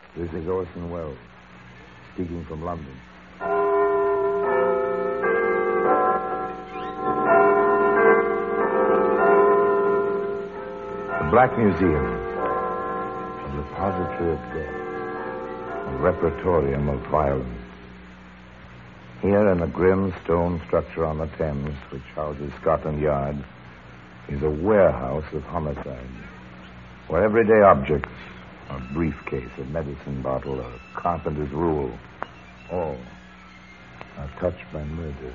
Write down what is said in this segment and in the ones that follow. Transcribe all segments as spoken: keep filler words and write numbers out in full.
This is Orson Welles, speaking from London. The Black Museum, a repository of death, a repertorium of violence. Here in a grim stone structure on the Thames, which houses Scotland Yard, is a warehouse of homicide, where everyday objects, a briefcase, a medicine bottle, a carpenter's rule, all are touched by murder.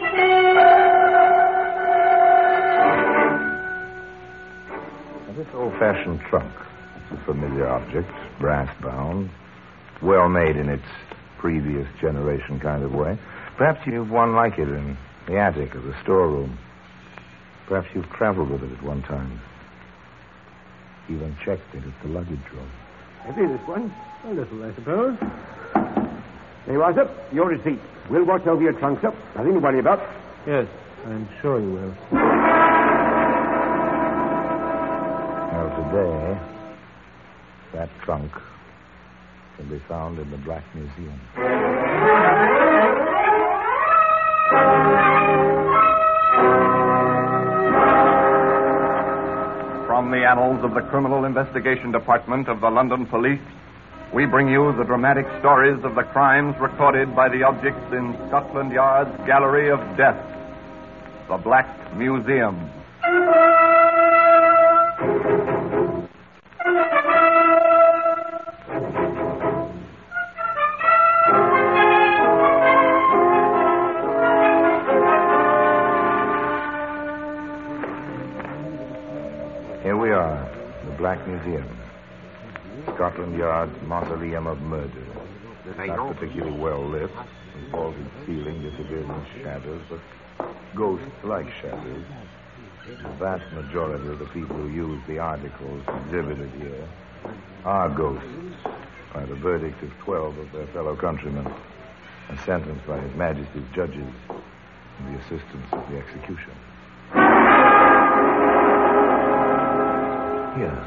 Now, this old-fashioned trunk is a familiar object, brass-bound, well-made in its previous generation kind of way. Perhaps you've one like it in the attic of the storeroom. Perhaps you've traveled with it at one time. Even checked it at the luggage room. Maybe this one. A little, I suppose. There you are, sir. Your receipt. We'll watch over your trunk, sir. Nothing to worry about. Yes, I'm sure you will. Well, today, that trunk can be found in the Black Museum. From the annals of the Criminal Investigation Department of the London Police, we bring you the dramatic stories of the crimes recorded by the objects in Scotland Yard's Gallery of Death, the Black Museum. Here we are, the Black Museum. Scotland Yard's mausoleum of murder. Not particularly well lit. The vaulted ceiling disappears in shadows, but ghost-like shadows. The vast majority of the people who use the articles exhibited here are ghosts by the verdict of twelve of their fellow countrymen and sentenced by His Majesty's judges and the assistance of the execution. Here.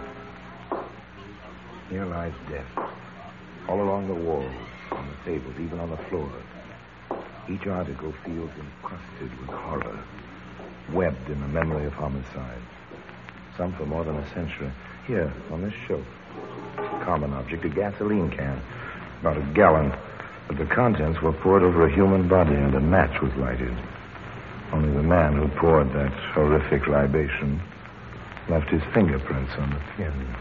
Here lies death. All along the walls, on the tables, even on the floor. Each article feels encrusted with horror, webbed in the memory of homicide. Some for more than a century. Here, on this shelf, common object, a gasoline can, about a gallon. But the contents were poured over a human body and a match was lighted. Only the man who poured that horrific libation left his fingerprints on the tin.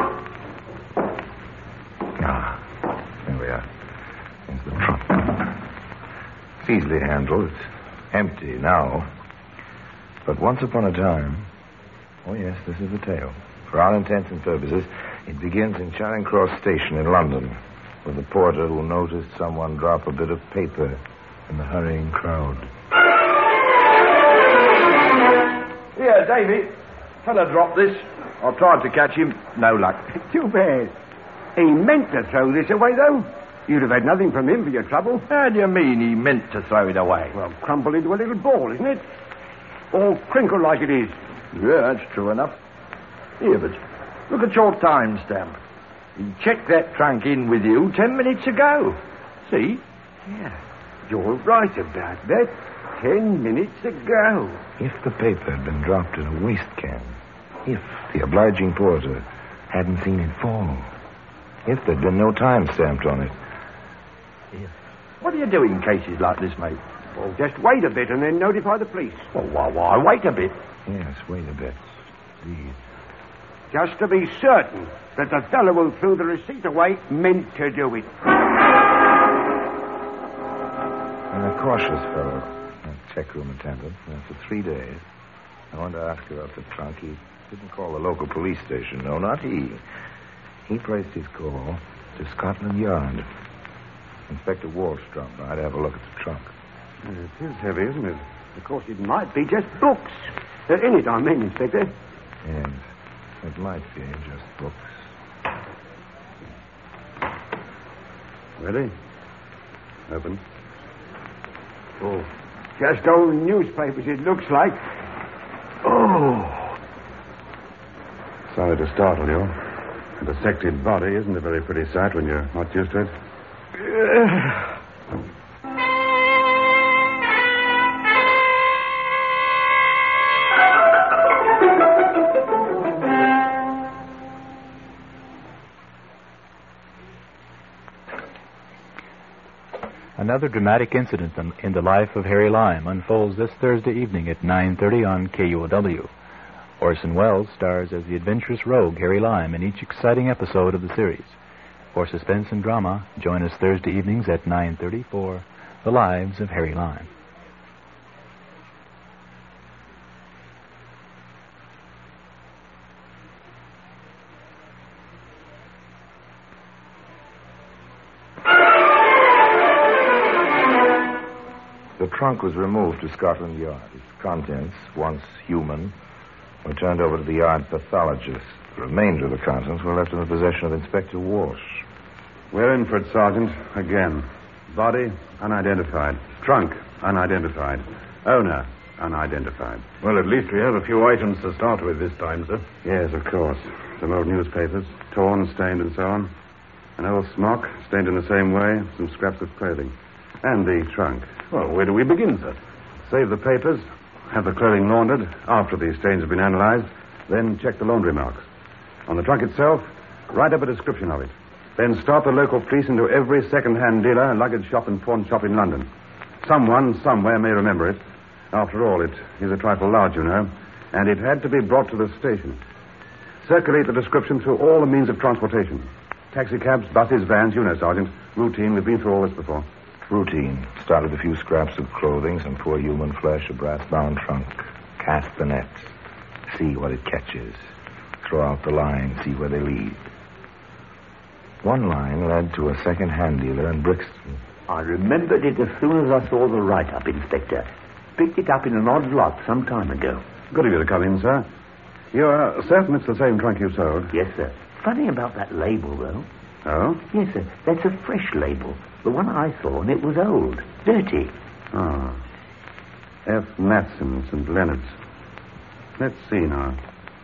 Ah, there we are. There's the trunk. It's easily handled. It's empty now. But once upon a time... Oh, yes, this is the tale. For all intents and purposes, it begins in Charing Cross Station in London, with a porter who noticed someone drop a bit of paper in the hurrying crowd. Here, Davy. Fella dropped this. I tried to catch him. No luck. Too bad. He meant to throw this away, though. You'd have had nothing from him for your trouble. How do you mean he meant to throw it away? Well, crumpled into a little ball, isn't it? All crinkled like it is. Yeah, that's true enough. Here, but look at your time stamp. He checked that trunk in with you ten minutes ago. See? Yeah, you're right about that. Ten minutes ago. If the paper had been dropped in a waste can, if the obliging porter hadn't seen it fall, if there'd been no time stamped on it. If. What do you do in cases like this, mate? Well, just wait a bit and then notify the police. Well, why, why wait a bit? Yes, wait a bit. Indeed. Just to be certain that the fellow who threw the receipt away meant to do it. I'm a cautious fellow, a checkroom attendant. After three days, I wanted to ask about the trunk. He didn't call the local police station. No, not he. He placed his call to Scotland Yard. Inspector Walsh dropped by to have a look at the trunk. Uh, it is heavy, isn't it? Of course, it might be just books. Uh, in it, I mean, Inspector. Yes, it might be just books. Ready? Open. Oh, just old newspapers, it looks like. Oh. Sorry to startle you. A dissected body isn't a very pretty sight when you're not used to it. Another dramatic incident in the life of Harry Lime unfolds this Thursday evening at nine thirty on K U O W. Orson Welles stars as the adventurous rogue Harry Lime in each exciting episode of the series. For suspense and drama, join us Thursday evenings at nine thirty for The Lives of Harry Lime. The trunk was removed to Scotland Yard. Its contents, once human, were turned over to the yard pathologist. The remainder of the contents were left in the possession of Inspector Walsh. We're in for it, Sergeant. Again. Body, unidentified. Trunk, unidentified. Owner, unidentified. Well, at least we have a few items to start with this time, sir. Yes, of course. Some old newspapers, torn, stained, and so on. An old smock, stained in the same way. Some scraps of clothing. And the trunk. Well, where do we begin, sir? Save the papers, have the clothing laundered after the stains have been analyzed, then check the laundry marks. On the trunk itself, write up a description of it. Then start the local police into every second-hand dealer, luggage shop, and pawn shop in London. Someone, somewhere, may remember it. After all, it is a trifle large, you know, and it had to be brought to the station. Circulate the description through all the means of transportation. Taxicabs, buses, vans, you know, Sergeant. Routine, we've been through all this before. Routine. Start with a few scraps of clothing, some poor human flesh, a brass-bound trunk. Cast the nets. See what it catches. Throw out the line, see where they lead. One line led to a second-hand dealer in Brixton. I remembered it as soon as I saw the write-up, Inspector. Picked it up in an odd lot some time ago. Good of you to come in, sir. You're certain it's the same trunk you sold? Yes, sir. Funny about that label, though. Oh? Yes, sir. That's a fresh label. The one I saw, and it was old. Dirty. Oh. F. Matson, Saint Leonard's. Let's see now.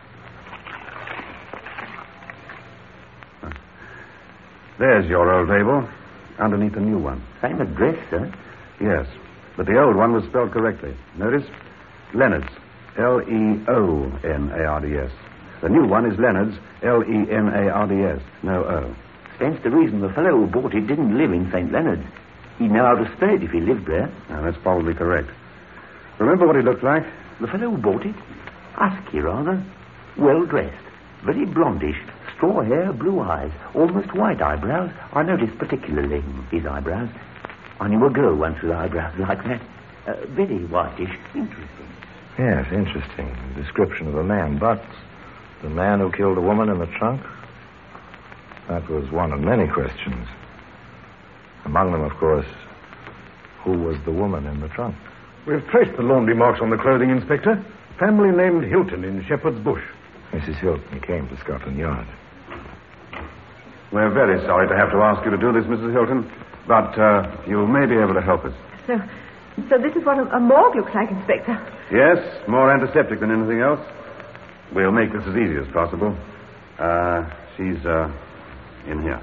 There's your old label, underneath the new one. Same address, sir? Yes, but the old one was spelled correctly. Notice? Leonard's. L E O N A R D S. The new one is Leonard's. L E N A R D S. No O. Stands to reason the fellow who bought it didn't live in Saint Leonard's. He'd know how to spell it if he lived there. Now, that's probably correct. Remember what he looked like? The fellow who bought it? Husky, rather. Well-dressed. Very blondish. Straw hair, blue eyes. Almost white eyebrows. I noticed particularly his eyebrows. I knew a girl once with eyebrows like that. Uh, very whitish. Interesting. Yes, interesting. Description of a man. But the man who killed a woman in the trunk? That was one of many questions. Among them, of course, who was the woman in the trunk? We've traced the laundry marks on the clothing, Inspector. Family named Hilton in Shepherd's Bush. Missus Hilton came to Scotland Yard. We're very sorry to have to ask you to do this, Missus Hilton, but uh, you may be able to help us. So, so this is what a, a morgue looks like, Inspector. Yes, more antiseptic than anything else. We'll make this as easy as possible. Uh, she's, uh, in here.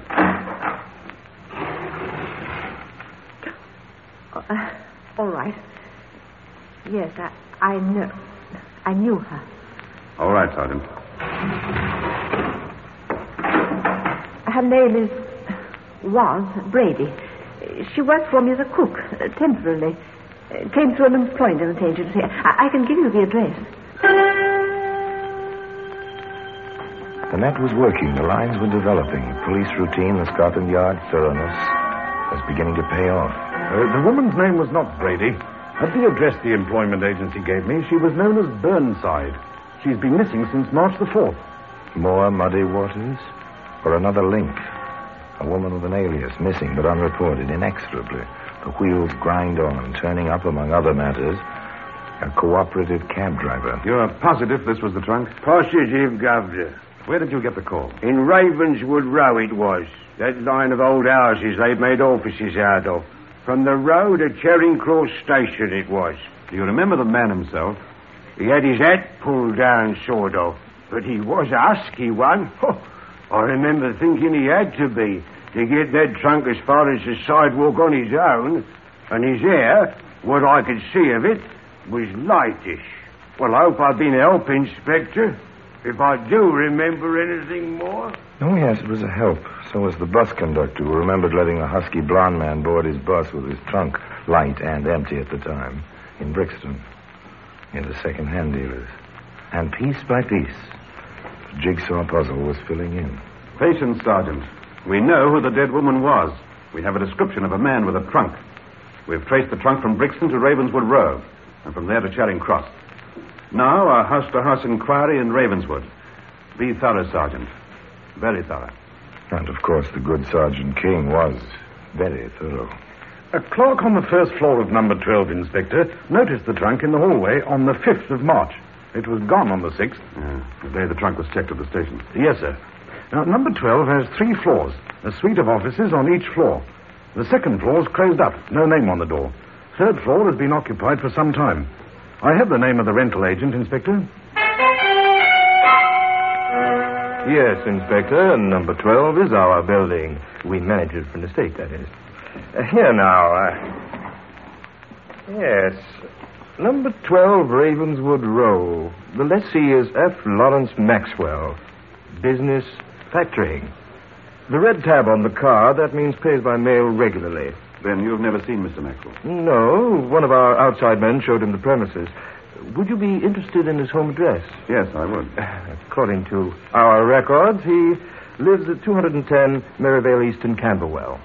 Uh, all right. Yes, I, I know. I knew her. All right, Sergeant. Her name is... was Brady. She worked for me as a cook, uh, temporarily. Uh, came through an employment agency. I, I can give you the address. The net was working. The lines were developing. The police routine, the Scotland Yard thoroughness was beginning to pay off. Uh, the woman's name was not Brady. At the address the employment agency gave me, she was known as Burnside. She's been missing since March the fourth. More muddy waters? Or another link? A woman with an alias, missing but unreported, inexorably. The wheels grind on, turning up, among other matters, a cooperative cab driver. You're positive this was the trunk? Positive, Governor. Where did you get the call? In Ravenswood Row it was. That line of old houses they've made offices out of. From the road at Charing Cross Station it was. Do you remember the man himself? He had his hat pulled down, sort of. But he was a husky one. Oh, I remember thinking he had to be to get that trunk as far as the sidewalk on his own, and his hair, what I could see of it, was lightish. Well, I hope I've been a help, Inspector. If I do remember anything more. Oh, yes, it was a help. So was the bus conductor who remembered letting the husky blonde man board his bus with his trunk, light and empty at the time, in Brixton, near the second-hand dealers. And piece by piece, the jigsaw puzzle was filling in. Patience, Sergeant. We know who the dead woman was. We have a description of a man with a trunk. We've traced the trunk from Brixton to Ravenswood Row, and from there to Charing Cross. Now, a house-to-house inquiry in Ravenswood. Be thorough, Sergeant. Very thorough. And, of course, the good Sergeant King was very thorough. A clerk on the first floor of number twelve, Inspector, noticed the trunk in the hallway on the fifth of March. It was gone on the sixth. Yeah, the day the trunk was checked at the station. Yes, sir. Now, number twelve has three floors, a suite of offices on each floor. The second floor's closed up, no name on the door. Third floor has been occupied for some time. I have the name of the rental agent, Inspector. Yes, Inspector. Number twelve is our building. We manage it from the state, that is. Uh, here now. Uh, yes. Number twelve, Ravenswood Row. The lessee is F. Lawrence Maxwell. Business, factoring. The red tab on the card, that means pays by mail regularly. Then you've never seen Mister Maxwell? No. One of our outside men showed him the premises. Would you be interested in his home address? Yes, I would. According to our records, he lives at two hundred ten Merivale East in Camberwell.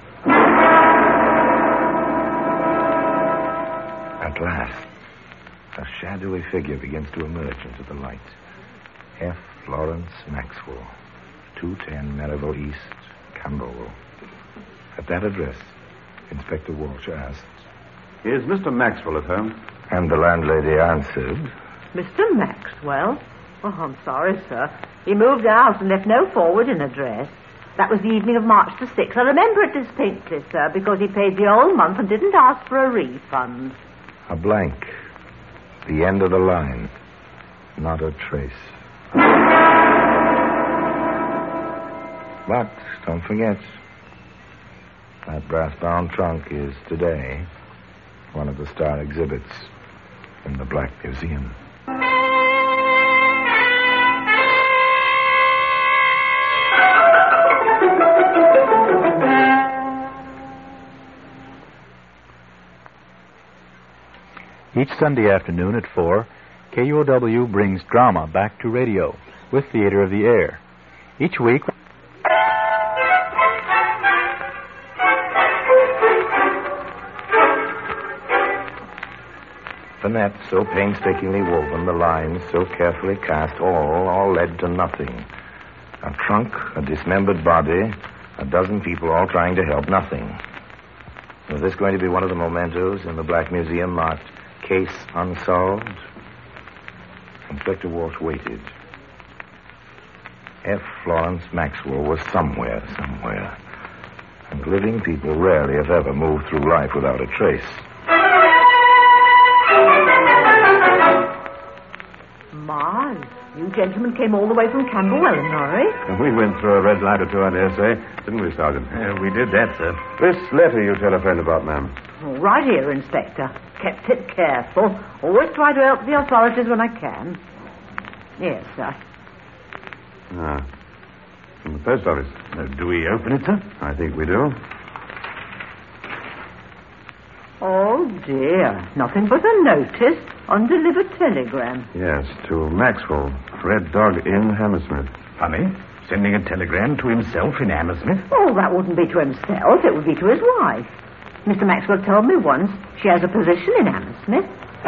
At last, a shadowy figure begins to emerge into the light. F. Lawrence Maxwell, two ten Merivale East, Camberwell. At that address, Inspector Walsh asked, "Is Mister Maxwell at home?" And the landlady answered, Mister Maxwell? Oh, I'm sorry, sir. He moved out and left no forwarding address. That was the evening of March the sixth. I remember it distinctly, sir, because he paid the whole month and didn't ask for a refund. A blank. The end of the line. Not a trace. But don't forget, that brass-bound trunk is today one of the star exhibits in the Black Museum. Each Sunday afternoon at four, K U O W brings drama back to radio with Theater of the Air. Each week... The net so painstakingly woven, the lines so carefully cast, all, all led to nothing. A trunk, a dismembered body, a dozen people all trying to help, nothing. Was this going to be one of the mementos in the Black Museum marked Case Unsolved? Inspector Walsh waited. F. Lawrence Maxwell was somewhere, somewhere. And living people rarely, if ever, move through life without a trace. My, you gentlemen came all the way from Camberwell in a hurry. We went through a red light or two, I dare say. Didn't we, Sergeant? Yeah, we did that, sir. This letter you telephoned about, ma'am. Oh, right here, Inspector. Kept it careful. Always try to help the authorities when I can. Yes, sir. Ah. From the post office. Uh, do we open it, sir? I think we do. Oh, dear. Nothing but a notice. Undelivered telegram. Yes, to Maxwell, Red Dog Inn, Hammersmith. Funny. Sending a telegram to himself in Hammersmith? Oh, that wouldn't be to himself. It would be to his wife. Mister Maxwell told me once she has a position in Hammersmith.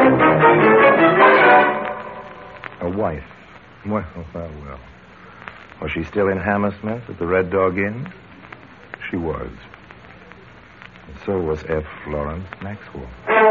A wife. Well, well, well. Was she still in Hammersmith at the Red Dog Inn? She was. And so was F. Lawrence Maxwell.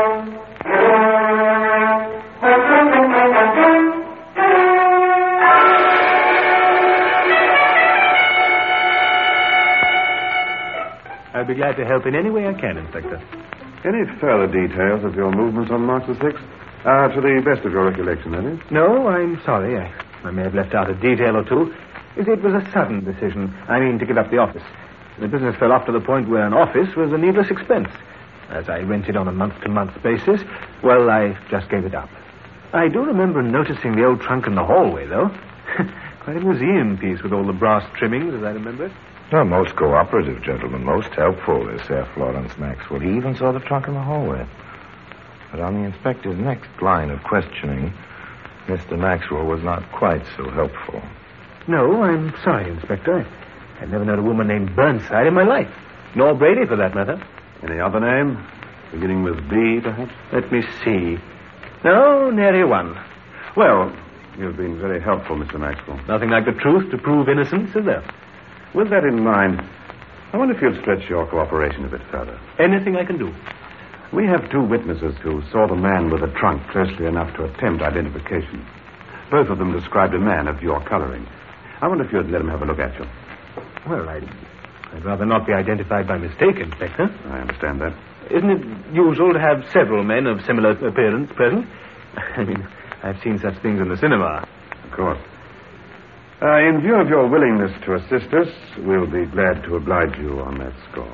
I'll be glad to help in any way I can, Inspector. Any further details of your movements on March the sixth? Uh, to the best of your recollection, that is? No, I'm sorry. I, I may have left out a detail or two. It, it was a sudden decision. I mean, to give up the office. The business fell off to the point where an office was a needless expense. As I rented on a month-to-month basis, well, I just gave it up. I do remember noticing the old trunk in the hallway, though. Quite a museum piece with all the brass trimmings, as I remember it. Well, most cooperative gentlemen, most helpful, is Sir Florence Maxwell. He even saw the trunk in the hallway. But on the inspector's next line of questioning, Mister Maxwell was not quite so helpful. No, I'm sorry, Inspector. I've never known a woman named Burnside in my life. Nor Brady, for that matter. Any other name? Beginning with B, perhaps? Let me see. No, nary one. Well, you've been very helpful, Mister Maxwell. Nothing like the truth to prove innocence, is there? With that in mind, I wonder if you'd stretch your cooperation a bit further. Anything I can do. We have two witnesses who saw the man with the trunk closely enough to attempt identification. Both of them described a man of your coloring. I wonder if you'd let them have a look at you. Well, I'd, I'd rather not be identified by mistake, Inspector. I understand that. Isn't it usual to have several men of similar appearance present? I mean, I've seen such things in the cinema. Of course. Uh, in view of your willingness to assist us, we'll be glad to oblige you on that score.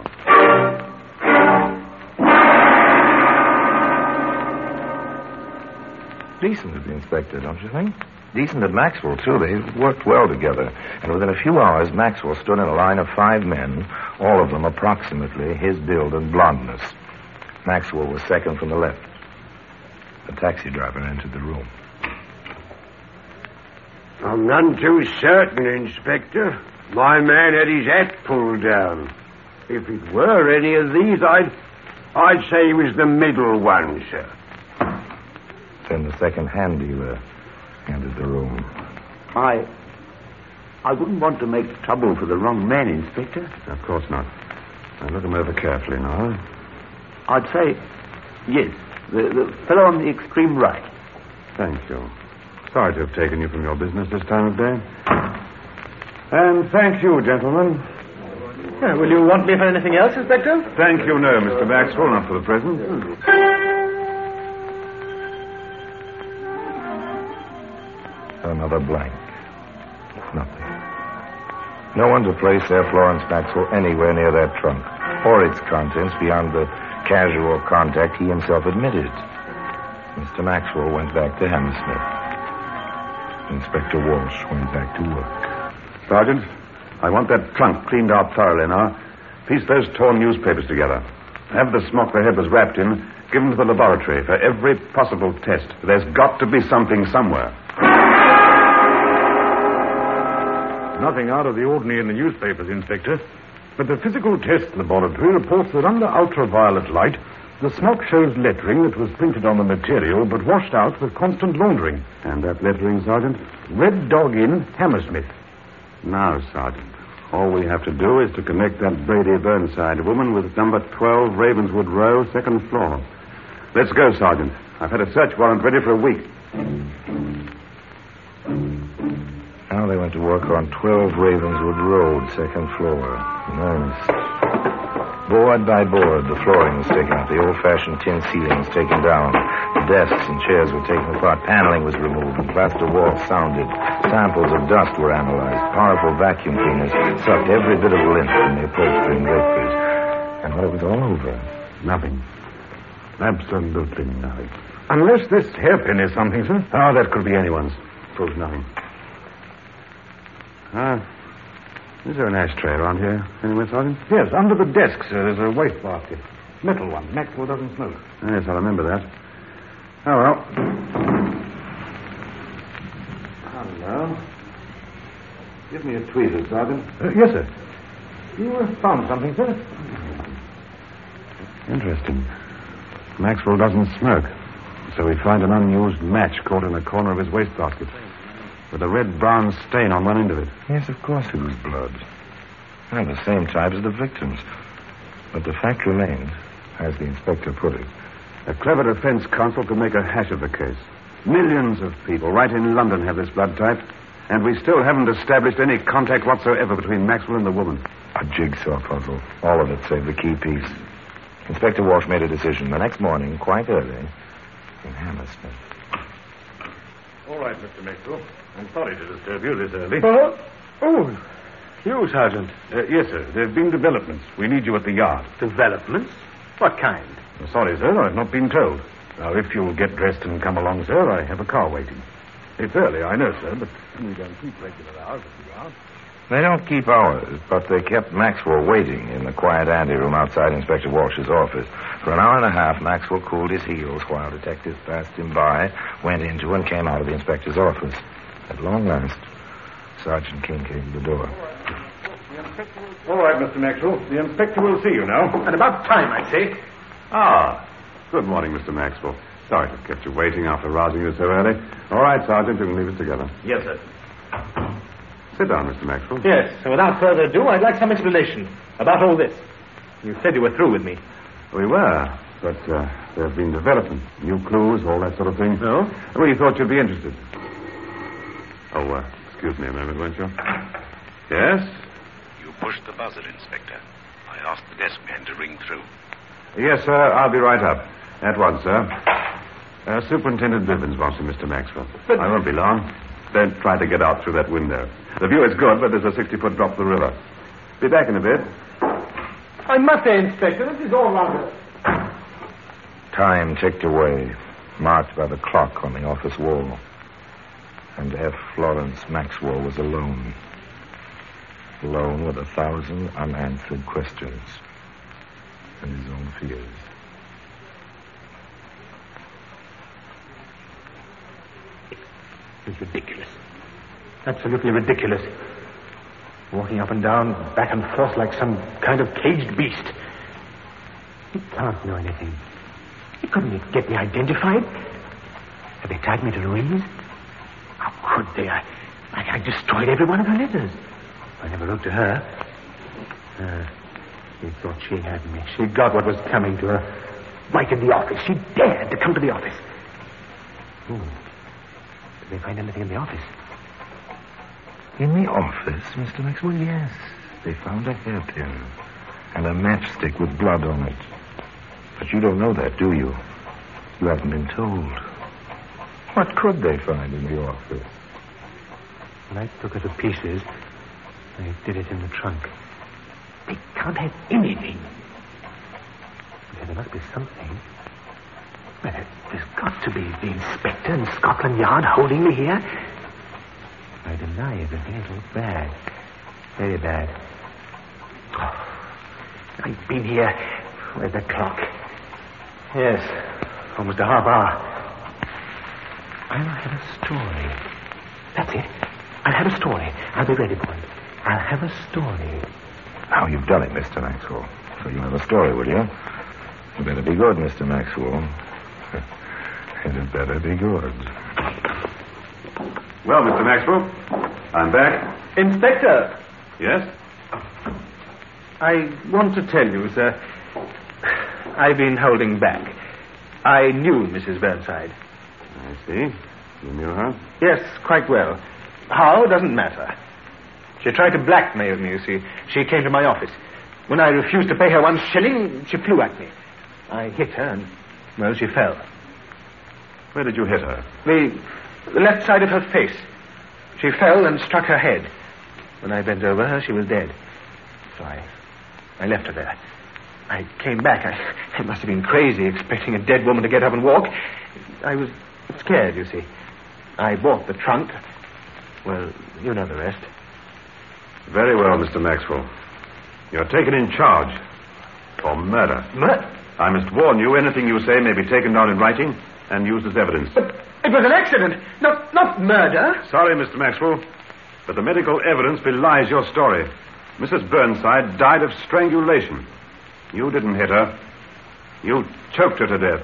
Decent of the inspector, don't you think? Decent of Maxwell, too. They worked well together. And within a few hours, Maxwell stood in a line of five men, all of them approximately his build and blondness. Maxwell was second from the left. The taxi driver entered the room. I'm none too certain, Inspector. My man had his hat pulled down. If it were any of these, I'd, I'd say he was the middle one, sir. Then the second-hand dealer entered the room. I... I wouldn't want to make trouble for the wrong man, Inspector. Of course not. Now look him over carefully now. I'd say, yes, the, the fellow on the extreme right. Thank you. Sorry to have taken you from your business this time of day. And thank you, gentlemen. Uh, will you want me for anything else, Inspector? Thank you, no, Mister Maxwell, not for the present. Another blank. Nothing. No one to place Sir Florence Maxwell anywhere near that trunk, or its contents beyond the casual contact he himself admitted. Mister Maxwell went back to Hammersmith. Inspector Walsh went back to work. Sergeant, I want that trunk cleaned out thoroughly now. Piece those torn newspapers together. Have the smock the head was wrapped in given to the laboratory for every possible test. There's got to be something somewhere. Nothing out of the ordinary in the newspapers, Inspector. But the physical test laboratory reports that under ultraviolet light, the smock shows lettering that was printed on the material but washed out with constant laundering. And that lettering, Sergeant? Red Dog Inn, Hammersmith. Now, Sergeant, all we have to do is to connect that Brady Burnside woman with number twelve Ravenswood Row, second floor. Let's go, Sergeant. I've had a search warrant ready for a week. Now they went to work on twelve Ravenswood Road, second floor. Nice. Board by board, the flooring was taken out, the old-fashioned tin ceiling was taken down, the desks and chairs were taken apart, paneling was removed, and plaster walls sounded. Samples of dust were analyzed. Powerful vacuum cleaners sucked every bit of lint from the upholstery and draperies. And when it was all over, Nothing. Absolutely nothing. Unless this hairpin is something, sir. Oh, that could be anyone's. Proves nothing. Ah, is there an ashtray around here anywhere, Sergeant? Yes, under the desk, sir, there's a wastebasket. Metal one. Maxwell doesn't smoke. Yes, I remember that. Oh, well. Hello. Give me a tweezer, Sergeant. Uh, yes, sir. You uh, found something, sir? Interesting. Maxwell doesn't smoke, so we find an unused match caught in the corner of his wastebasket, with a red-brown stain on one end of it. yes, of course it was blood. Well, the same type as the victims. But the fact remains, as the inspector put it, A clever defense counsel could make a hash of the case. Millions of people right in London have this blood type, and we still haven't established any contact whatsoever between Maxwell and the woman. a jigsaw puzzle. All of it save the key piece. Inspector Walsh made a decision the next morning, quite early, in Hammersmith. All right, Mister Maxwell. I'm sorry to disturb you this early. Oh, Oh, you, Sergeant. Uh, yes, sir. There have been developments. We need you at the yard. Developments? What kind? Uh, sorry, sir. I've not been told. Now, if you'll get dressed and come along, sir, I have a car waiting. It's early, I know, sir, but we don't keep regular hours at the yard. They don't keep hours, but they kept Maxwell waiting in the quiet anteroom outside Inspector Walsh's office. For an hour and a half, Maxwell cooled his heels while detectives passed him by, went into and came out of the inspector's office. At long last, Sergeant King came to the door. All right, Mister Maxwell. The inspector will see you now. And about time, I say. Ah, good morning, Mister Maxwell. Sorry to have kept you waiting after rousing you so early. All right, Sergeant, you can leave us together. Yes, sir. Sit down, Mister Maxwell. Yes, so without further ado, I'd like some explanation about all this. You said you were through with me. We were, but uh, there have been developments, new clues, all that sort of thing. No? I really thought you'd be interested. Oh, uh, excuse me a moment, won't you? Yes? You pushed the buzzer, Inspector. I asked the desk man to ring through. Yes, sir. I'll be right up. At once, sir. Uh, Superintendent Bivens wants you, Mister Maxwell. But... I won't be long. Don't try to get out through that window. The view is good, but there's a sixty-foot drop to the river. Be back in a bit. I must say, Inspector, this is all rather... Time ticked away, marked by the clock on the office wall. And F. Florence Maxwell was alone. Alone with a thousand unanswered questions and his own fears. It's ridiculous. Absolutely ridiculous. Walking up and down, back and forth like some kind of caged beast. He can't know anything. He couldn't get me identified. Have they tied me to Louise? How could they? I, I, I destroyed every one of her letters. I never wrote to her. Uh, she thought she had me. She got what was coming to her. Right in the office. She dared to come to the office. Ooh. Did they find anything in the office? In the office, Mister Maxwell? Yes. They found a hairpin and a matchstick with blood on it. But you don't know that, do you? You haven't been told. What could they find in the office? When I took her to pieces, I did it in the trunk. They can't have anything. Yeah, there must be something. Well, there's got to be the inspector in Scotland Yard holding me here. If I deny everything, it'll look bad. Very bad. Oh, I've been here. Where's the clock? Yes, almost a half hour. I'll have a story. That's it. I'll have a story. I'll be ready for it. I'll have a story. Now you've done it, Mister Maxwell. So you'll have a story, will you? You better be good, Mister Maxwell. It had better be good. Well, Mister Maxwell, I'm back. Inspector! Yes? I want to tell you, sir, I've been holding back. I knew Missus Burnside. I see. You knew her? Yes, quite well. How doesn't matter. She tried to blackmail me, you see. She came to my office. When I refused to pay her one shilling, she flew at me. I hit her and, well, she fell. Where did you hit her? The, the left side of her face. She fell and struck her head. When I bent over her, she was dead. So I, I left her there. I came back. I, I must have been crazy, expecting a dead woman to get up and walk. I was scared, you see. I bought the trunk. Well, you know the rest. Very well, Mister Maxwell. You're taken in charge for murder. Murder? I must warn you, anything you say may be taken down in writing and used as evidence. But it was an accident, not, not murder. Sorry, Mister Maxwell, but the medical evidence belies your story. Missus Burnside died of strangulation. You didn't hit her. You choked her to death.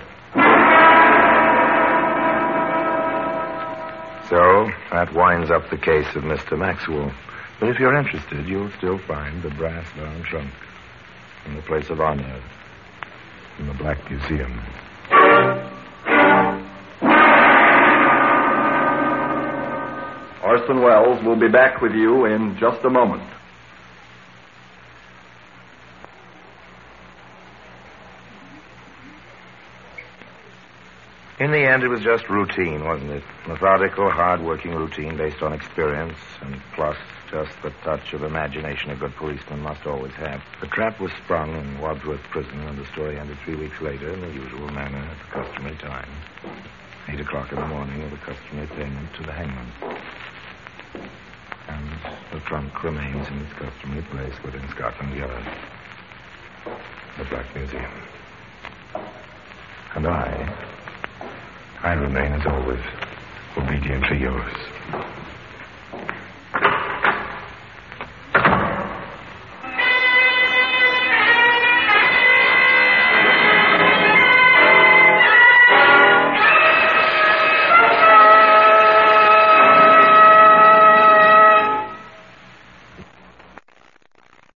So, that winds up the case of Mister Maxwell. But if you're interested, you'll still find the brass-bound trunk in the place of honor in the Black Museum. Orson Welles will be back with you in just a moment. In the end, it was just routine, wasn't it? Methodical, hard-working routine based on experience, and plus just the touch of imagination a good policeman must always have. The trap was sprung in Wadsworth Prison, and the story ended three weeks later in the usual manner at the customary time. Eight o'clock in the morning with the customary payment to the hangman. And the trunk remains in its customary place within Scotland Yard. The Black Museum. And I... I remain, as always, obediently yours.